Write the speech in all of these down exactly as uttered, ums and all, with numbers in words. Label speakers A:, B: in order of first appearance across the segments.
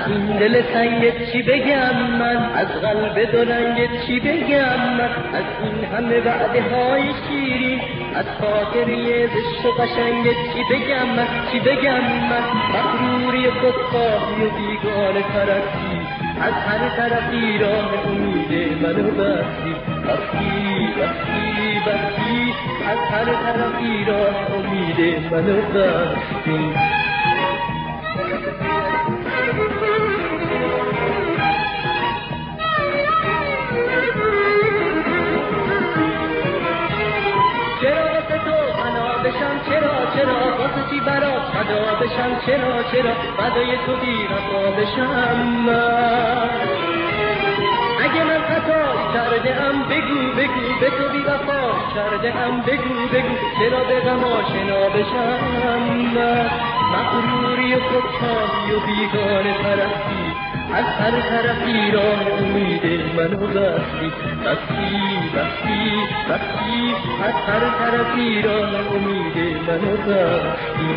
A: این دل تنگ چی بگم من، از قلب دو رنگ چی بگم من، از این همه وعده های شیرین، از خاطری زشت و قشنگ چی بگم من، چی بگم من. مغروری خودخواهی و بیگانه پرستی، از هر طرفی راه امید منو بستی، بستی بستی بستی، از هر طرفی راه امید منو بستی. چرا واسه تو فنا بشم، چرا چرا واسه چی برات فدا بشم، چرا چرا فدای تو بی وفا بشم من. اگه من خطایی کرده ام بگو بگو، به تو بی وفا کرده ام بگو بگو، چرا به غم آشنا بشم من. مغروری و خودخواهی و بیگانه پرستی، از هر طرفی راه امید منو بستی، بستی بستی بستی، از هر طرفی راه امید منو بستی.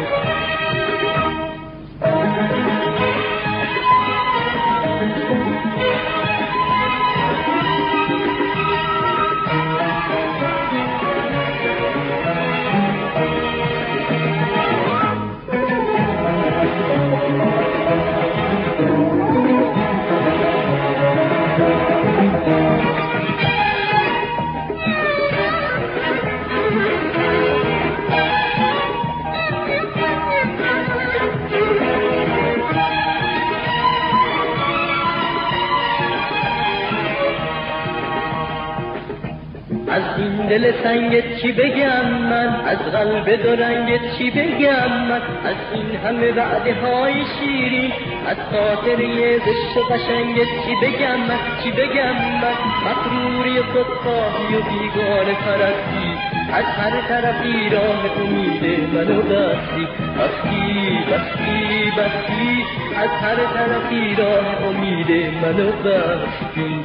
A: از این دل سنگ چی بگم من، از قلب دو رنگ چی بگم من، از این همه وعده های شیرین، از خاطری زشت و قشنگ چی بگم من، چی بگم من. مغروری خودخواهی و بیگانه پرستی، از هر طرفی راه امید منو بستی، بستی بستی بستی، از هر طرفی راه امید منو بستی.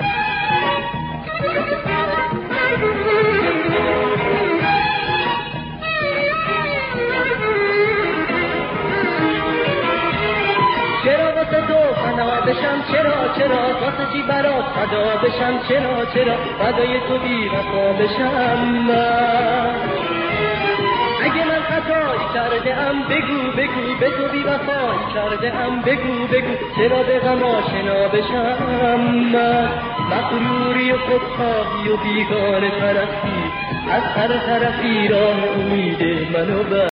A: چرا واسه تو فنا بشم، چرا چرا واسه چی برات فدا بشم، چرا چرا فدای تو بی وفا بشم من. اگه من خطایی کرده ام بگو بگو، به تو بی وفایی کرده ام بگو بگو، چرا به غم آشنا بشم من. مغروری و خودخواهی و بیگانه پرستی، از هر طرفی راه امید منو بستی.